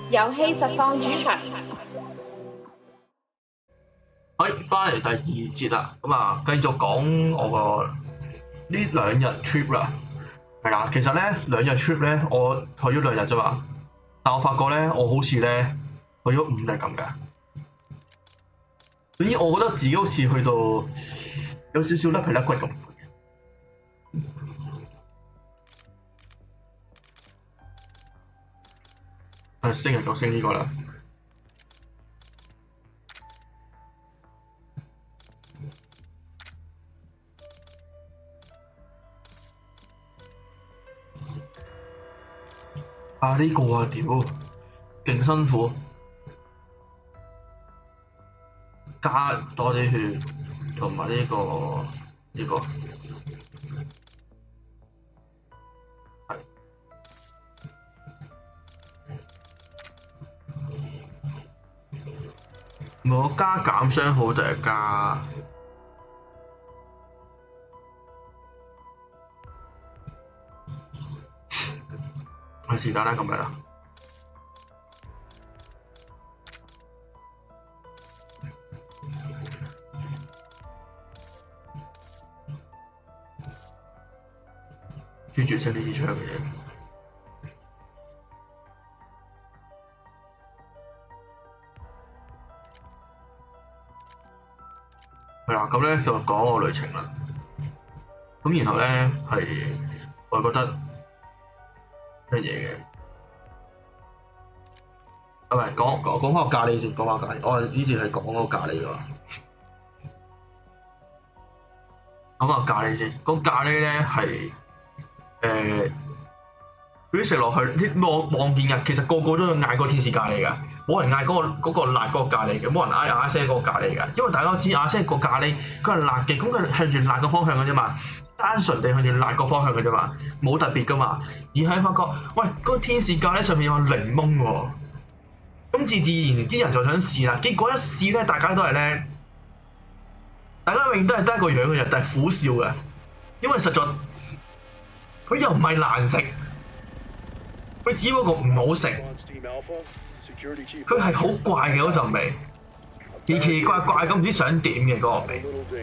遊戲實況主場。 翻嚟第二節啦，咁啊繼續講我個呢兩日 trip 啦，係啦，其實咧2日 trip 咧，我去咗2日啫嘛，但我發覺咧我好似咧去咗5日咁嘅，總之我覺得自己好似去到有少少甩皮甩骨咁。升就升呢個啦。呢個啊屌，勁辛苦，加多啲血同埋呢個係我加減傷好定係加？係是但啦，咁樣啦。專注識呢支槍嘅嘢。係啦，咁咧就講我旅程啦。咁然後咧係我覺得咩嘢嘅？唔係講翻個咖喱先，講翻咖喱。我呢次係講嗰個咖喱㗎嘛。講翻個咖喱先，個咖喱咧係嗰啲食落去，啲望見嘅，其實個個都嗌嗰個天使咖喱㗎，冇人嗌嗰個辣嗰個咖喱嘅，冇人嗌阿聲嗰個咖喱㗎，因為大家都知阿聲個咖喱佢係辣嘅，咁佢向住辣個方向嘅啫嘛，單純地向住辣個方向嘅啫嘛，冇特別㗎嘛，而係發覺，喂，嗰個天使咖喱上面有檸檬喎，咁自然啲人就想試啦，結果一試咧，大家都係咧，大家永遠都係得一個樣嘅啫，但係苦笑嘅，因為實在佢又唔係難食。佢只不過唔好食，佢係好怪嘅嗰陣味，奇奇怪怪咁唔知想點嘅嗰個味。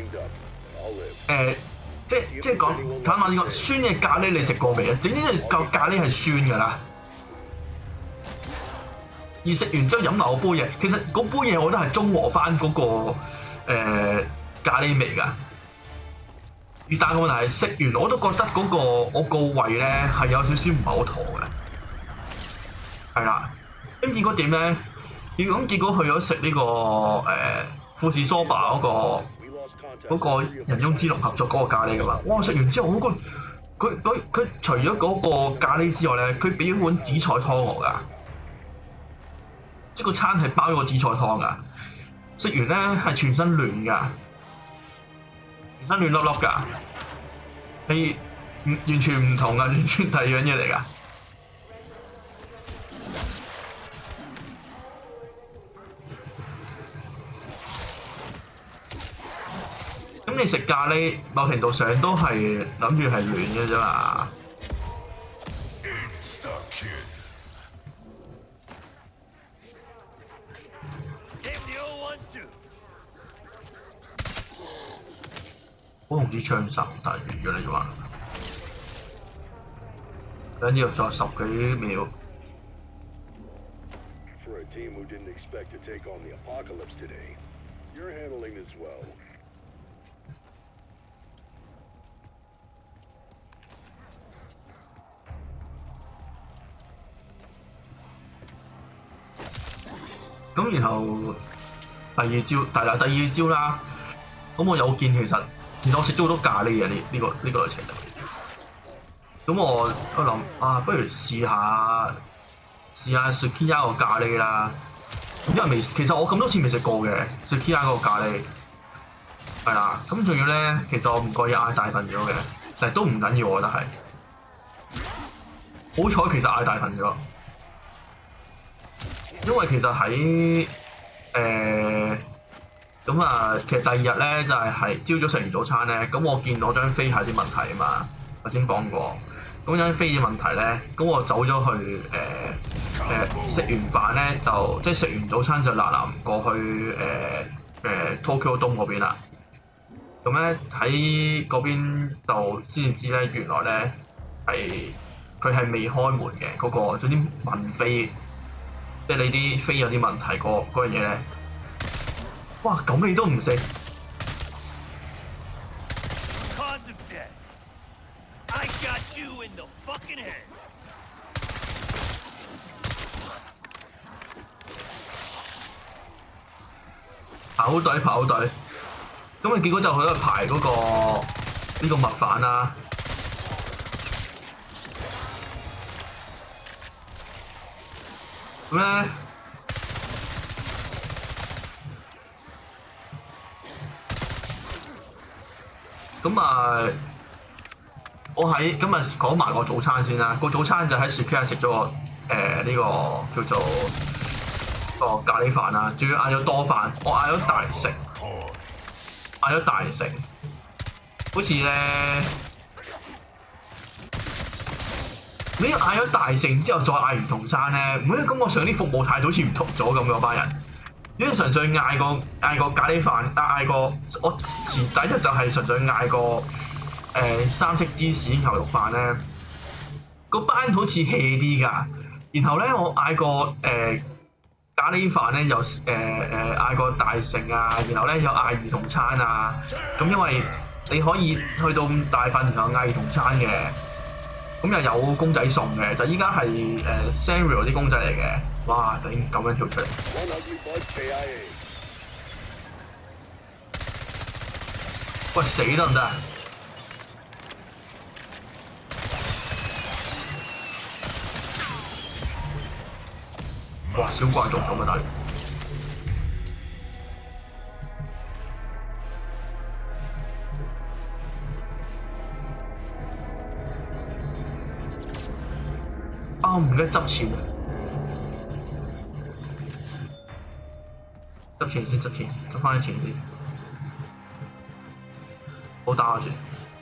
即係講坦白啲講，酸嘅咖喱你食過未啊？整啲嚿咖喱係酸㗎啦，而食完之後飲埋嗰杯嘢，其實嗰杯嘢我覺得係中和翻嗰個咖喱味㗎。而但係問題係食完我都覺得嗰個我個胃咧係有少少唔係好妥嘅。係啦，咁結果點咧？結果去咗食呢個富士梳巴嗰個人翁之龍合作嗰個咖喱㗎嘛。哇！食完之後，佢除咗嗰個咖喱之外咧，佢俾咗碗紫菜湯我㗎，即係個餐係包咗個紫菜湯㗎。食完咧係全身暖㗎，全身暖粒粒㗎，係完全唔同㗎，完全第二樣嘢嚟㗎。咁你食咖喱，某程度上都係諗住係暖嘅啫嘛。好容易槍殺，但係完咗你話，跟住再10幾秒。咁然後第二招啦，咁我有見其實我食咗好多咖喱嘅呢個旅程度。咁我諗不如試下 Sukiya 個咖喱啦，因為其實我咁多次未食過嘅 Sukiya 嗰個咖喱，係啦。咁仲要咧，其實我唔覺意嗌大份咗嘅，但係都唔緊要，我覺得係。好彩其實嗌大份咗。因為其實喺其實第2日咧就係朝早食完早餐咧，咁我見到張飛係啲問題啊嘛，頭先講過。 咁因飛嘅問題咧，咁我走咗去食完飯咧就即係食完早餐就嗱過去Tokyo Dome 嗰邊啦。咁咧喺嗰邊就先至知咧，原來咧佢係未開門嘅嗰、個總之問飛，即係你啲飛有啲問題嗰樣嘢咧。哇！咁你都唔識？排好隊，咁啊結果就去度排嗰、呢個物販啦。咁咧，咁啊，我喺今日講埋個早餐先啦。個早餐就喺雪茄食咗個呢個叫做個咖喱飯啦，仲要嗌咗多飯，我嗌咗大食，好似咧你嗌咗大食之後再嗌魚同餐咧，唔會感覺上啲服務態度好似唔同咗咁嗰班人。因為純粹嗌個咖喱飯，嗌個我前第一日就係純粹嗌個三色芝士牛肉飯咧，個班好似 hea 啲㗎。然後咧我嗌個咖喱飯咧又嗌個大盛啊，然後咧又嗌兒童餐啊。咁因為你可以去到咁大份，然後嗌兒童餐嘅，咁又有公仔送嘅，就依家係Sanrio 啲公仔嚟嘅。哇！頂咁樣跳出嚟，喂死得唔得啊？哇！小怪毒咁啊，大佬！啊！唔記得執錢，執錢，執翻啲錢先，好打住。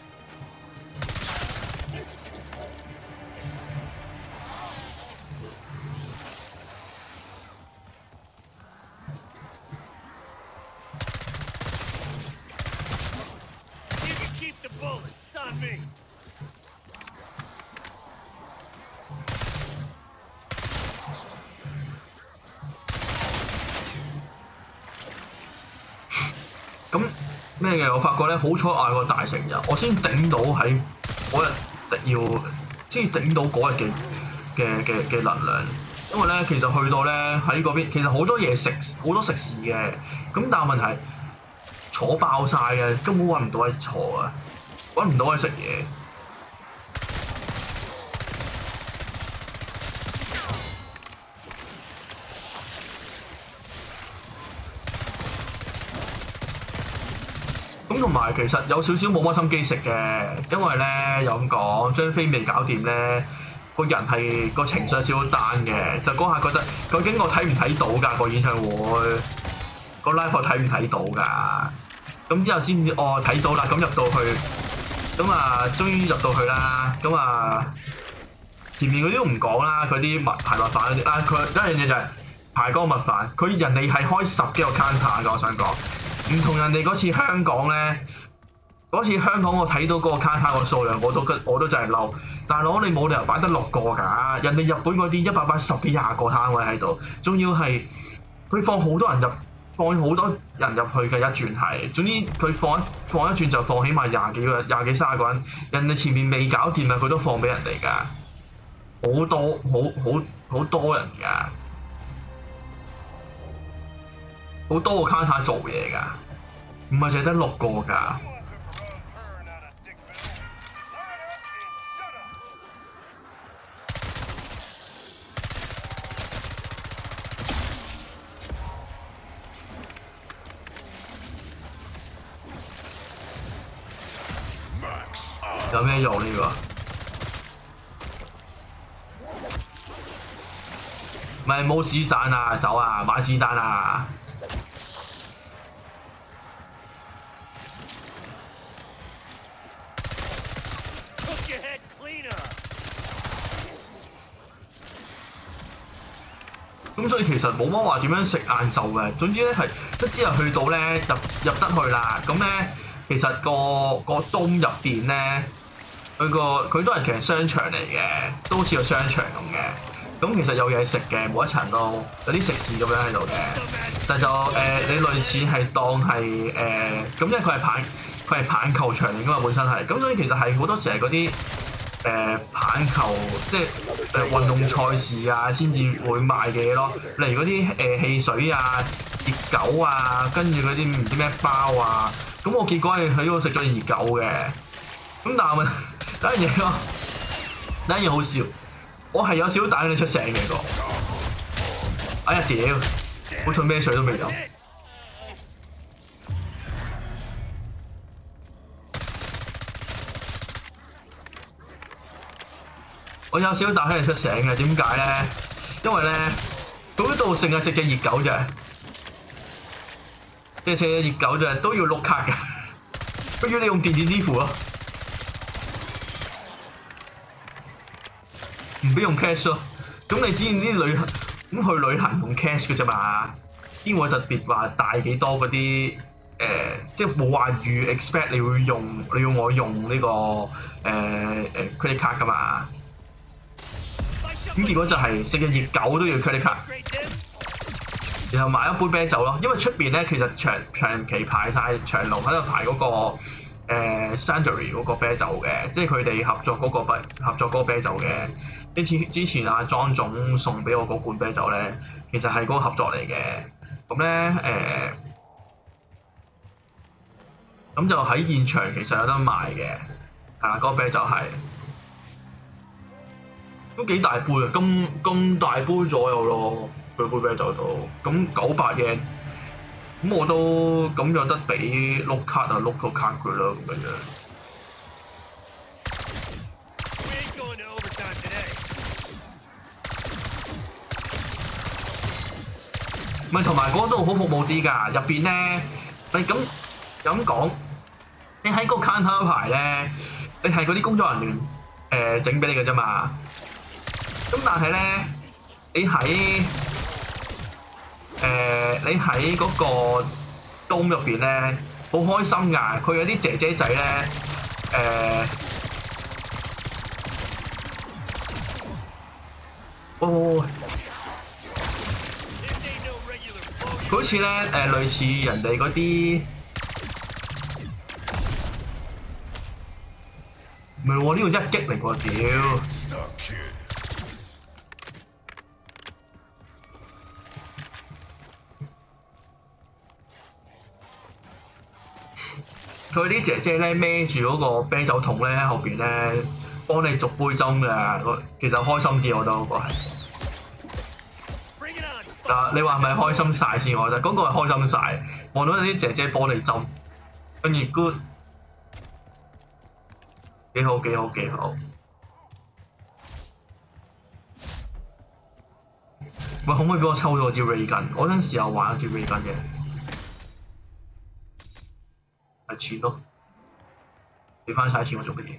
咁咩嘅？我發覺咧，好彩嗌個大成日，我先頂到喺嗰日先頂到嗰日嘅能量。因為咧，其實去到咧喺嗰邊，其實好多嘢食，好多食肆嘅。咁但係問題坐爆晒嘅，根本揾唔到位坐啊，揾唔到位食嘢。咁同埋其實有少少冇乜心機食嘅，因為咧又咁講，張飛未搞掂咧，個人係個情緒有少少 down嘅，就嗰下覺得究竟我睇唔睇到㗎個演唱會，個 live 我睇唔睇到㗎？咁之後先至睇到啦，咁入到去，咁啊終於入到去啦，咁啊前面嗰啲都唔講啦，佢啲排物飯嗰啲佢一樣嘢就係排嗰個物飯，佢人哋係開10幾個 counter 㗎，我想講。唔同人哋嗰次香港咧，嗰次香港我睇到嗰個卡卡個數量，我都真係嬲。大佬你冇理由擺得6個㗎，人哋日本嗰啲100擺10幾20個攤位喺度，仲要係佢放好多人入去嘅一轉係，總之佢放一轉就放起碼20幾30個人，人哋前面未搞掂啊，佢都放俾人哋㗎，好多人㗎。好多個 counter 做嘢㗎，唔係淨係得6個㗎。有咩用呢個？咪冇子彈啊！走啊！買子彈啊！ 咁所以其實冇乜話點樣食晏晝嘅。總之咧係一之後去到咧入得去啦，咁咧其實個洞入邊咧，佢都係其實商場嚟嘅，都好似個商場咁嘅。咁其實有嘢食嘅，每一層都有啲食肆咁樣喺度嘅，但就你類似係當係咁，因為佢係棒球場嚟㗎嘛，本身係，咁所以其實係好多時係嗰啲棒球即係運動賽事啊，先至會賣嘅嘢咯。例如嗰啲汽水啊、熱狗啊，跟住嗰啲唔知咩包啊。咁我結果係喺度食咗熱狗嘅。咁但係第一樣好笑。我係有少少打你出聲嘅個，哎呀屌！好彩咩水都未有。我有少少打你出聲嘅，點解咧？因為咧，嗰度淨係食隻熱狗啫，即係食隻熱狗啫，都要碌卡嘅，不如你用電子支付咯。唔俾用 cash 咯，咁你知啲旅行咁去旅行用 cash 嘅啫嘛，邊會特別話帶幾多嗰啲即係冇話預 expect 你要我用呢個credit card 噶嘛，咁結果就係食嘅熱狗都要 credit card， 然後買一杯啤酒咯，因為出邊咧其實長期排晒長龍喺度排嗰個Suntory 嗰個啤酒嘅，即係佢哋合作嗰個啤酒嘅。之前阿莊總送俾我嗰罐啤酒咧，其實係嗰個合作嚟嘅。咁咧咁就喺現場其實有得賣嘅，係啦，嗰個啤酒係都幾大杯啊，咁大杯左右咯，佢杯啤酒度，咁900嘅，咁我都咁有得俾碌卡啊，碌個卡佢啦咁樣。咪同埋嗰度好服務啲㗎，入邊咧，你咁講，你喺個 counter 牌咧，你係嗰啲工作人員整俾你嘅啫嘛。咁但係咧，你喺嗰個洞入邊咧，好開心㗎。佢有啲姐姐仔咧，佢好似咧類似人哋嗰啲，唔係喎，呢個一擊嚟喎屌！佢啲姐姐咧孭住嗰個啤酒桶咧喺後邊咧，幫你續杯斟㗎，其實開心啲我覺得嗰個係。嗱，你話係咪開心晒先？我覺得嗰個係開心晒，望到有啲姐姐幫你斟，跟住 good， 幾好。喂，可唔可以俾我抽到支 ray gun？ 我想試下玩一支 ray gun 嘅，係錢咯，俾翻晒錢我做乜嘢？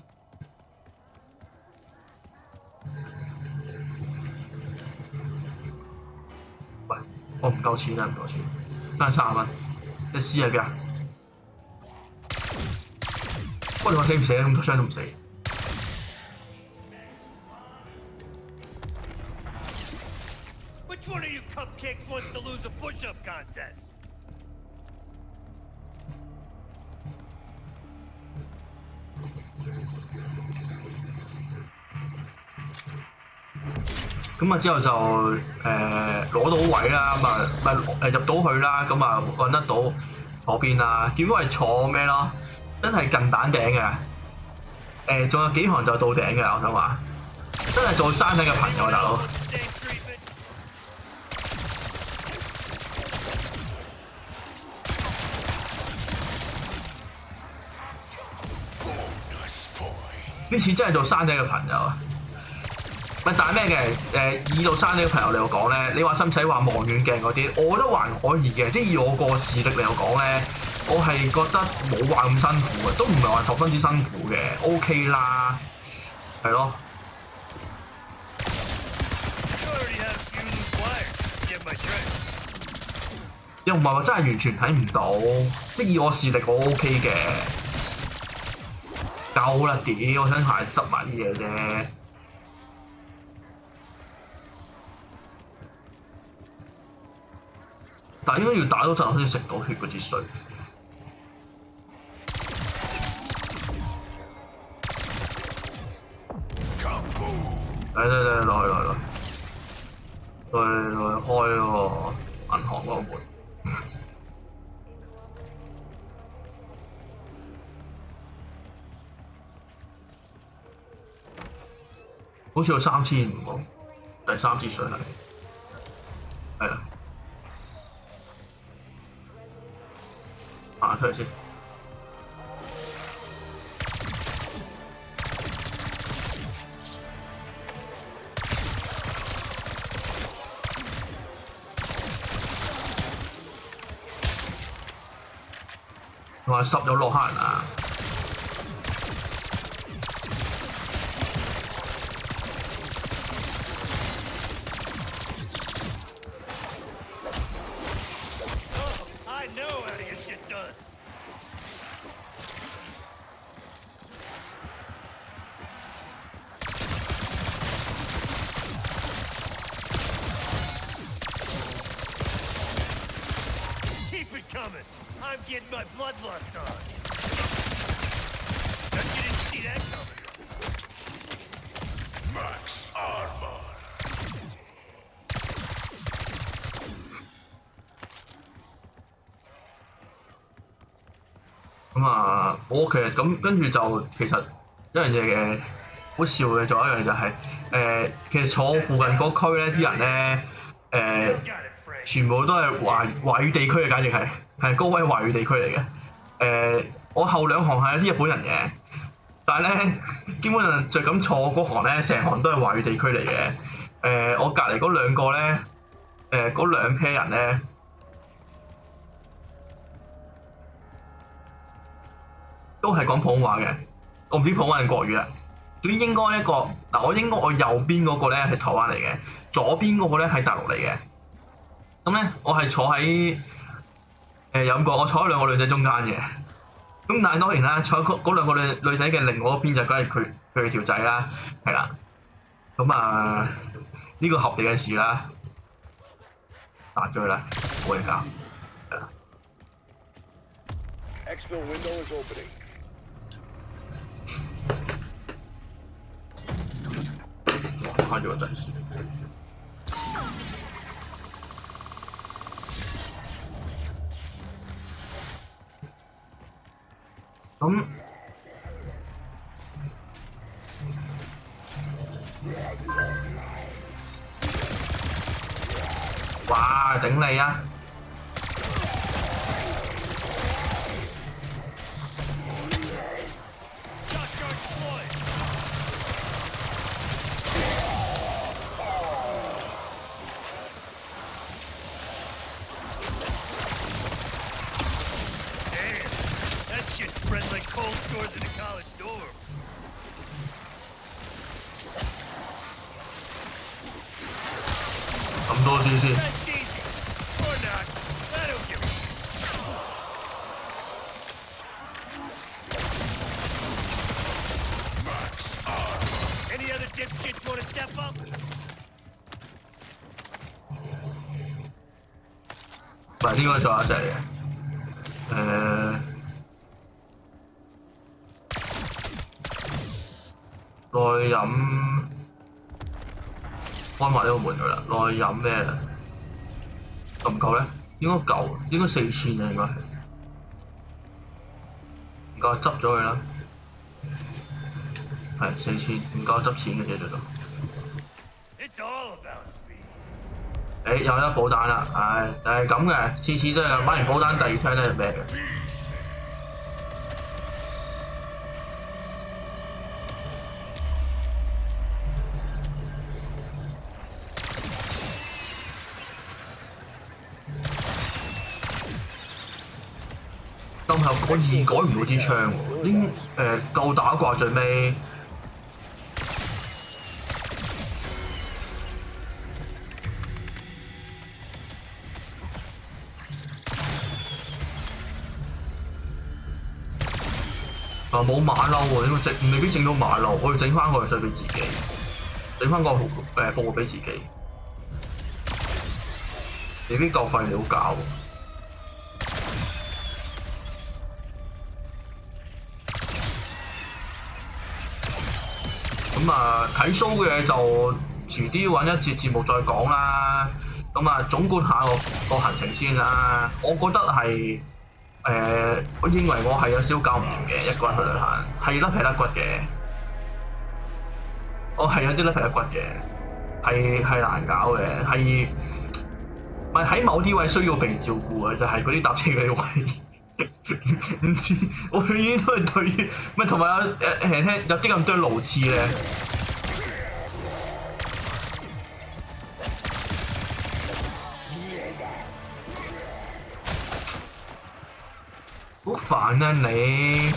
喂，我唔夠錢啊，唔夠錢，得30蚊，你試係邊啊？喂，你話死唔死啊？咁多槍都唔死。 Which one of you cupcakes wants to lose a push-up contest? 咁啊之後就攞到位啦，咁啊咪入到去啦，咁啊揾得到坐邊啦，結果係坐咩咯？真係近蛋頂嘅，仲有幾行就到頂嘅，我想話，真係做山頂嘅朋友大佬。呢次真係做山頂嘅朋友啊！咪但係咩嘅？以到山頂嘅朋友嚟講咧，你話使唔使話望遠鏡嗰啲？我覺得還可以嘅，即係以我個視力嚟講咧，我係覺得冇話咁辛苦嘅，都唔係話十分之辛苦嘅 ，OK 啦，係咯。 又唔係話真係完全睇唔到，即以我視力我 OK 嘅，夠啦屌！我想係執埋啲嘢啫。但係應該要打多陣先食到血嗰支水。嚟落去開個銀行嗰個門。好似有3500喎，第3支水係啊，行出嚟先。我係濕咗落黑人啊！ I'm getting my bloodlust on. Bet you didn't see that coming. Max armor. 我其實咁跟住就其實一樣嘢嘅好笑嘅，仲有一樣就係其實坐附近嗰區咧啲人咧全部都係華語地區嘅，簡直係高威華語地區嚟嘅。我後兩行係有啲日本人嘅，但係咧基本上就咁坐嗰行咧，成行都係華語地區嚟嘅。我隔離嗰兩個咧，嗰兩 pair 人咧，都係講普通話嘅。我唔知普通話定國語啊。總之應該一個嗱，我右邊嗰個咧係台灣嚟嘅，左邊嗰個咧係大陸嚟嘅。咁咧，我係坐喺有個，我坐喺兩個女仔中間嘅。咁但係當然啦，坐嗰兩個女仔嘅另外一邊就梗係佢條仔啦，係啦。咁呢個合理嘅事啦，彈咗佢啦，冇嘢搞，係啦。開咗個陣先。咁哇！頂你啊！咁多先。唔係呢個仲有一隻嚟嘅，內飲開埋呢個門佢啦，內飲咩夠唔夠咧？應該夠，應該4000啊，應該係。唔夠執咗佢啦，係4000，唔夠執錢嘅啫，最多。又一保彈啦，但係咁嘅，次次都係買完保彈第二 turn 都係咩嘅？咁後我改唔到支槍喎，應夠打啩最尾。 冇馬騮喎，應該未必整到馬騮，我要整翻個水俾自己，整翻個復活俾自己，未必夠廢料搞。咁啊，睇 show 嘅就遲啲揾一節節目再講啦。咁啊，總括下個行程先啦。我覺得係我認為我係有少少搞唔掂嘅，一個人去旅行係甩皮甩骨嘅。我係有啲甩皮甩骨嘅，係難搞嘅，係咪喺某啲位需要被照顧啊？就係嗰啲搭車嗰啲位。唔知我永遠都係對於咪同埋有啲咁多路痴咧，好煩啊你！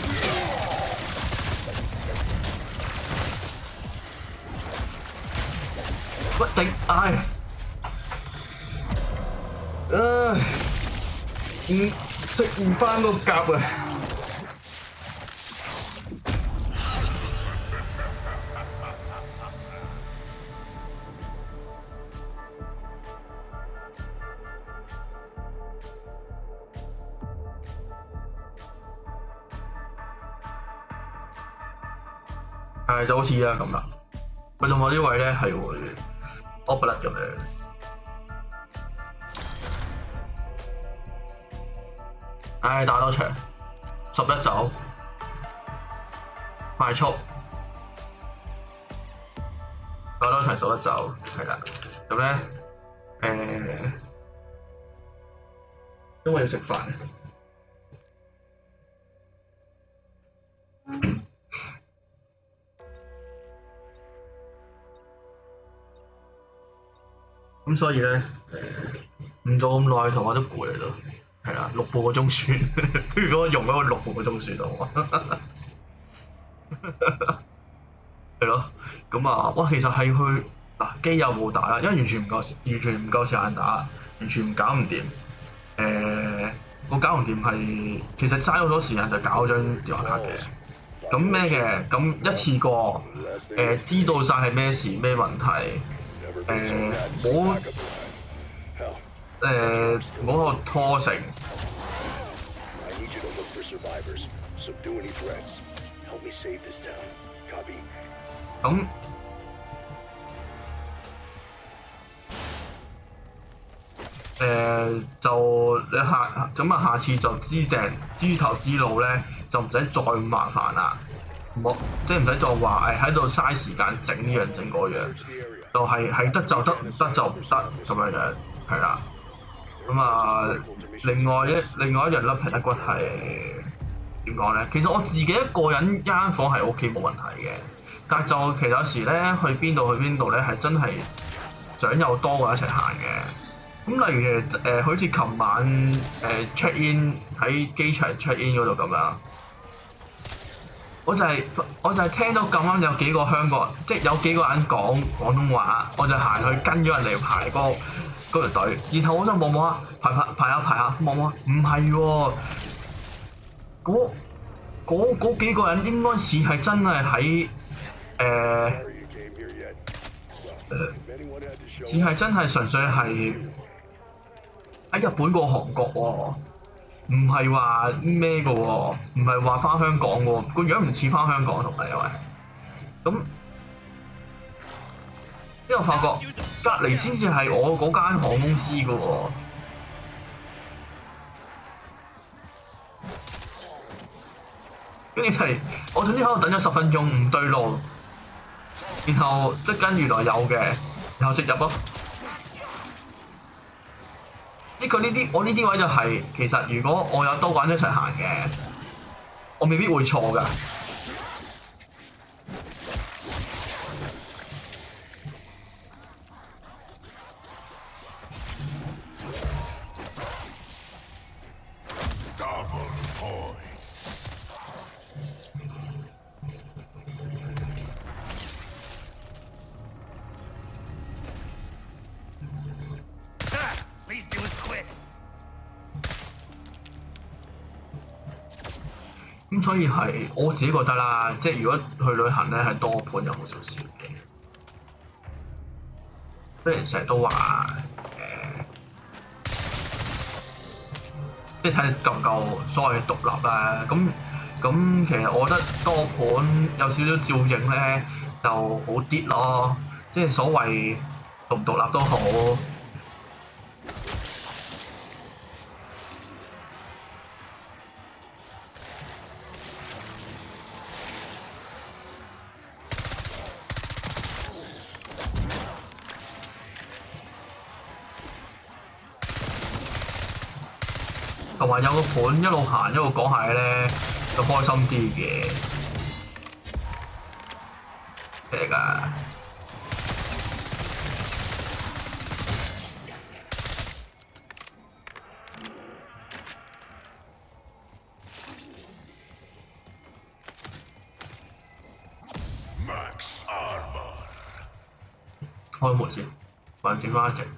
我頂唉，食唔翻個夾啊！就好似啊咁啦，佢同我呢位咧係會 overlap 咁樣。打多場11走，快速打多場11走，係啦。咁咧因為要食飯。咁所以咧唔做咁耐，同我都攰啦，係啦，6半個鐘算。如果我用咗6半個鐘算啦，係咯。咁啊，哇，其實係去機又冇打啦，因為完全唔夠時間打，完全搞唔掂。我搞唔掂係其實嘥好多時間就搞張電話卡嘅。咁咩嘅？咁一次過知道晒係咩事咩問題。冇個拖成。咁就你下次就知頭知路咧，就唔使再咁麻煩啦。即係唔使再話喺度嘥時間整呢樣整嗰樣。就係得就得，唔得就唔得咁樣樣，係啦。咁啊，另外一樣甩皮甩骨係點講咧？其實我自己一個人間房係 OK 冇問題嘅，但係就其實有時咧去邊度咧係真係想有多個一齊行嘅。咁例如好似琴晚check in 喺機場 check in 嗰度咁樣。我就係聽到咁啱有幾個香港人，即係有幾個人講廣東話，我就行去跟咗人哋排嗰條隊，然後我就望下排下望下，唔係喎，嗰幾個人應該似係真係喺似係真係純粹係喺日本過韓國喎。唔係話咩嘅喎，唔係話返香港嘅喎，個樣唔似返香港同埋因為咁，之後發覺隔離先至係我嗰間航空公司嘅喎，跟住係我總之喺度等咗10分鐘唔對路，然後即跟原來有嘅，然後直入咯。即係我呢啲位就係其實如果我有多個人一齊行嘅，我未必會錯㗎。咁咁所以係我自己覺得啦，即係如果去旅行咧係多盤有好少少嘅。雖然成日都話即係睇你夠唔夠所謂嘅獨立啦。咁其實我覺得多盤有少少照應咧就好啲咯。即係所謂獨唔獨立都好。同埋有個盤一路行一路講下咧，就開心啲嘅，嚟㗎。開門先，或者轉翻一隻。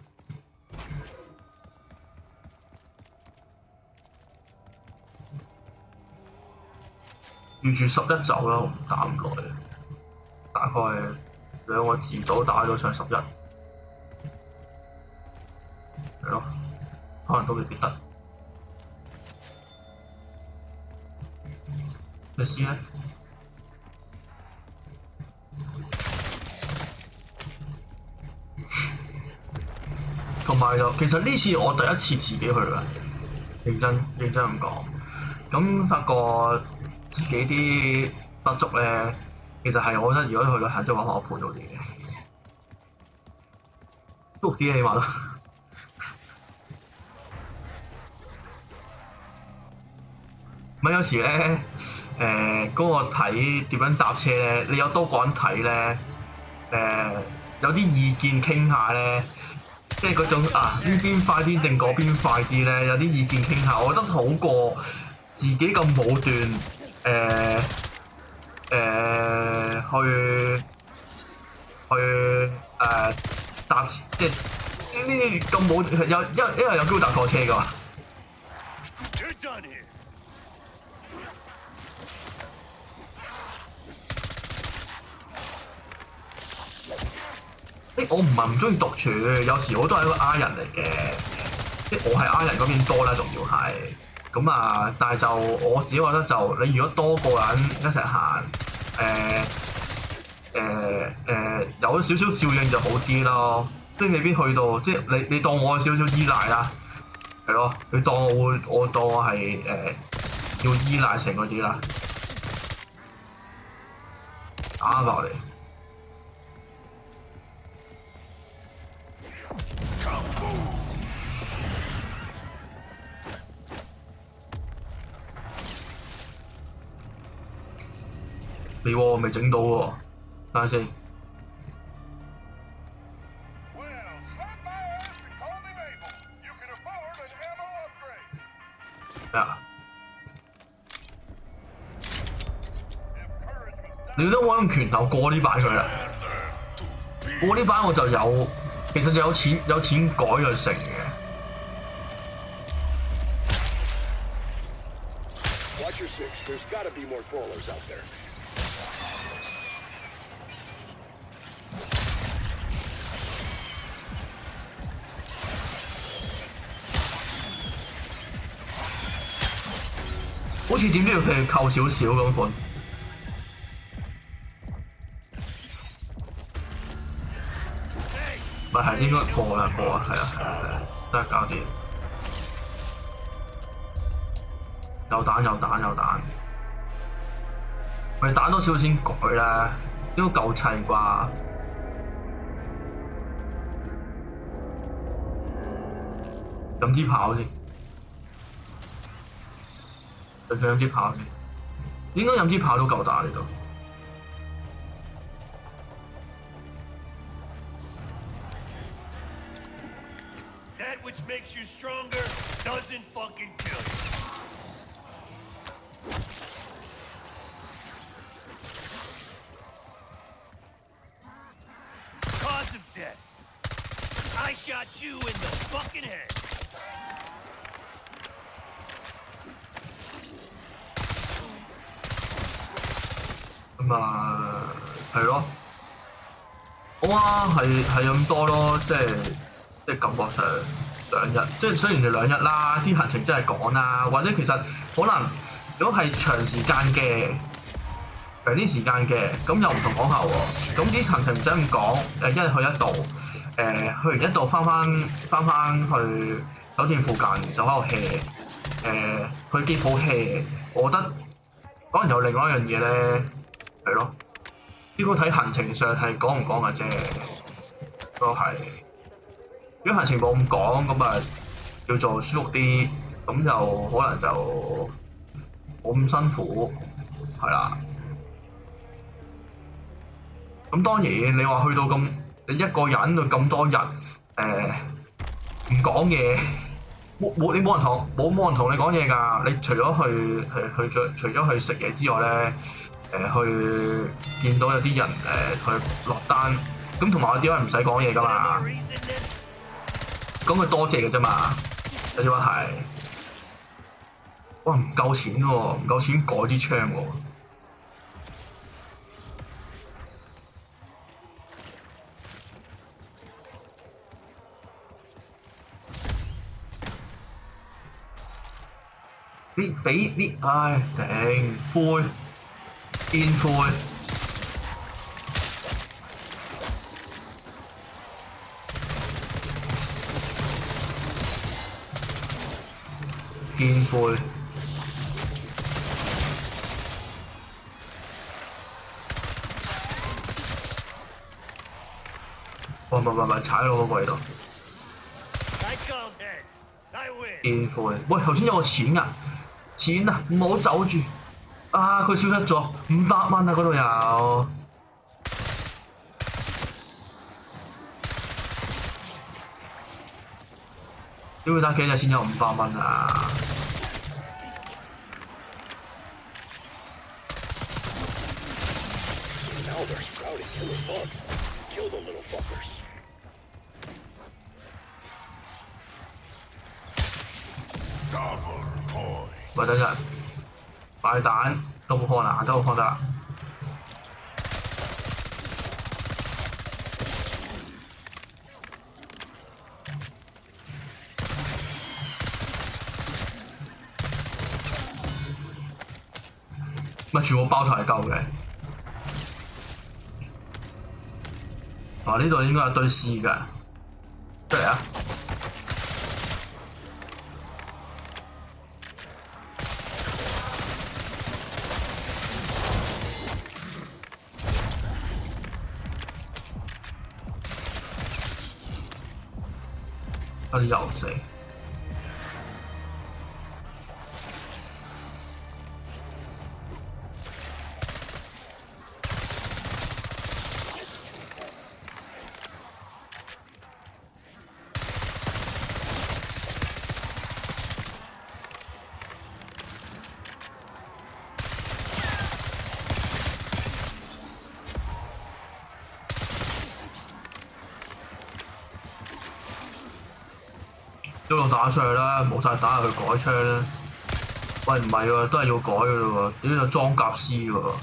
預住11走啦，打唔耐，大概2個字到打咗上11，係咯，可能都未必得。你試咧？同埋就其實呢次我第一次自己去旅行，認真咁講，咁發覺自己啲不足咧，其實係我覺得如果去旅行即係揾我陪到啲嘅，都啲起碼都。咪有時咧，嗰個睇點樣搭車咧，你有多個人睇咧，有啲意見傾下咧，即係嗰種呢邊快啲定嗰邊快啲咧，有啲意見傾下，我覺得好過自己咁武斷。搭即係呢啲咁冇因為有機會搭錯車㗎嘛。我唔係唔中意獨處，有時我都係一個 I 人嚟嘅，即係我係 I 人嗰邊多啦，仲要係。咁啊，但係就我自己覺得就你如果多個人一齊行，有少少照應就好啲咯，即係未必去到，即係你當我有少少依賴啦，係咯，你當我當我係要依賴成嗰啲啦，打落嚟。未整到喎，等下先。咩啊？你都冇用拳頭過呢版佢啦，過呢版我就有，其實有錢改就成嘅。好似點都要佢扣少少咁款。咪係應該過啦，係啊，得搞掂。有彈，咪彈多少先改啦，應該夠砌啩。飲支炮先。佢飲支炮先，應該飲支炮都夠打呢度。 That which makes you stronger doesn't fucking kill you. Cause of death. I shot you in the fucking head. 咁啊係咯，好啊，係咁多咯，即係感覺上2日，即係雖然係2日啦，啲行程真係趕啦，或者其實可能如果係長時間嘅。長啲時間嘅，咁又唔同講下喎。咁啲行程唔使咁講，一日去一度，去完一度翻去酒店附近就喺度 hea，去機鋪 hea。我覺得可能有另外一樣嘢咧，係咯。呢個睇行程上係講唔講嘅啫，都係。如果行程冇咁講，咁啊叫做舒服啲，咁就可能就冇咁辛苦，係啦。咁當然，你話去到咁，你一個人去咁多日，唔講嘢，你冇人同你講嘢㗎。你除咗除咗去食嘢之外咧，去見到有啲人去落單，咁同埋有啲人唔使講嘢㗎嘛，咁佢多謝嘅啫嘛，有啲話係，哇唔夠錢喎，唔夠錢改啲槍喎。俾啲，唉頂灰，見灰，見灰，喂，踩落嗰個位度，見灰，喂頭先有個錢啊！錢啊，唔好走住！啊，佢消失咗500蚊啊，嗰度有。屌你打幾隻先有500蚊啊！喂，等陣，擺蛋都好看啊，都好看得啦。咪全部包台夠嘅。啊！呢度應該有堆屍㗎，出嚟啊！有啲油死。一路打上去啦，冇晒打入去改槍啦。喂，唔係喎，都係要改嘅咯喎，呢個裝甲師喎。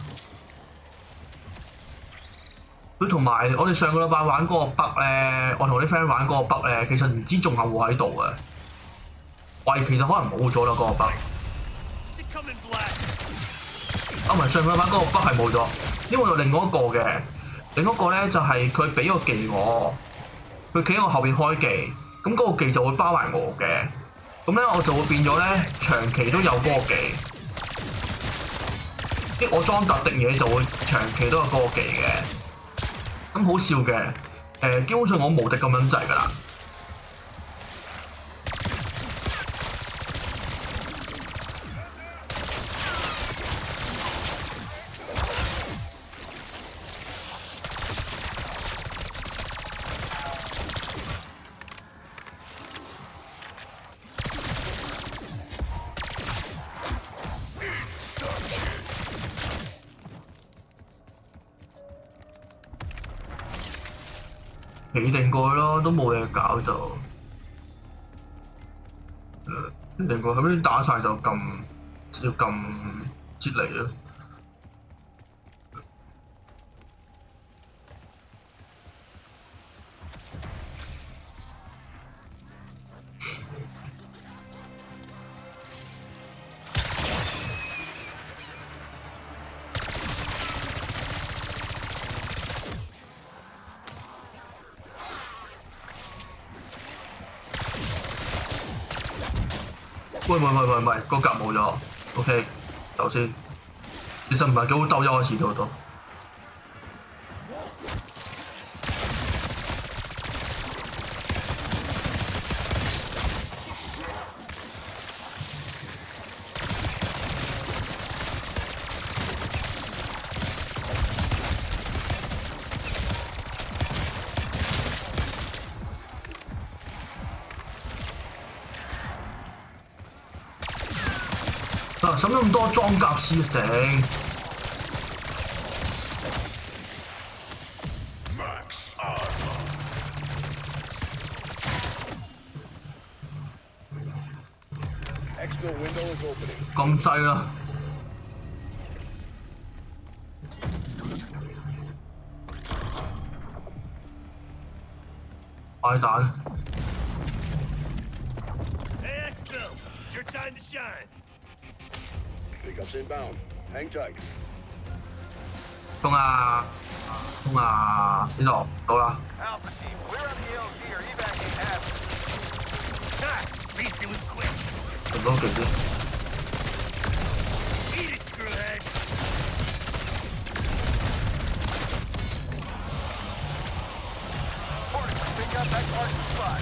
佢同埋我哋上個禮拜玩嗰個北咧，我同啲 friend 玩嗰個北咧，其實唔知仲有冇喺度嘅。喂，其實可能冇咗啦，嗰個北。啊，唔係上個禮拜嗰個北係冇咗，因為有另外一個嘅，另一個咧就係佢俾個技我，佢企喺我後邊開技。咁嗰個技就會包埋我嘅，咁咧我就會變咗咧長期都有嗰個技，即係我裝特定嘢就會長期都有嗰個技嘅，咁好笑嘅，基本上我無敵咁樣滯㗎啦。企定過去咯，都冇嘢搞就，企定過去，咁打晒就撳，要撳撤離咯。 喂，個格冇咗 ，OK， 走先。其實唔係幾好鬥，一開始都。使乜咁多裝甲師頂？咁滯啦！壞蛋！ Hey, Exfil, your time to shine. Pickups inbound. Hang tight. 衝啊！呢度到啦！ Alpha team, we're on the LZ or evac ain't happening. At least it was quick. 咁多勁啲。 Eat it, screwhead. Porter, pick up that target spot.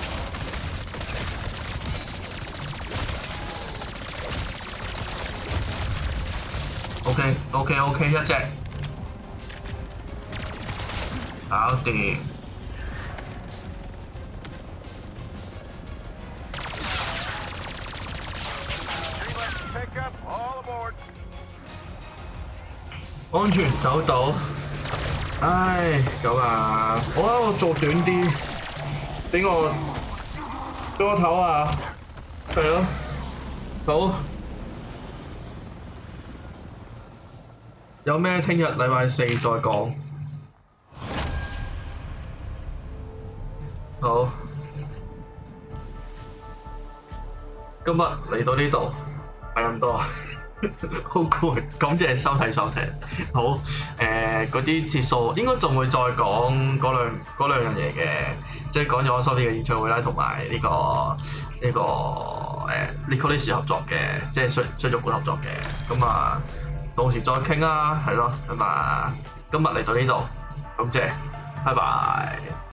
OK， 一隻，搞掂。 Pickup, all aboard. 安全走到。唉，咁啊，我做短啲，俾我唞啊，係咯，好。有咩聽日禮拜四再講。好，今日嚟到呢度係咁多，好攰，感謝收聽。好，嗰啲節數應該仲會再講嗰兩樣嘢嘅，即係講咗收啲嘅演唱會啦，同埋呢個Nicholas 合作嘅，即係雙竹館合作嘅，咁啊。到時再傾啦，係咯，咁啊，今日嚟到呢度，感謝，拜拜。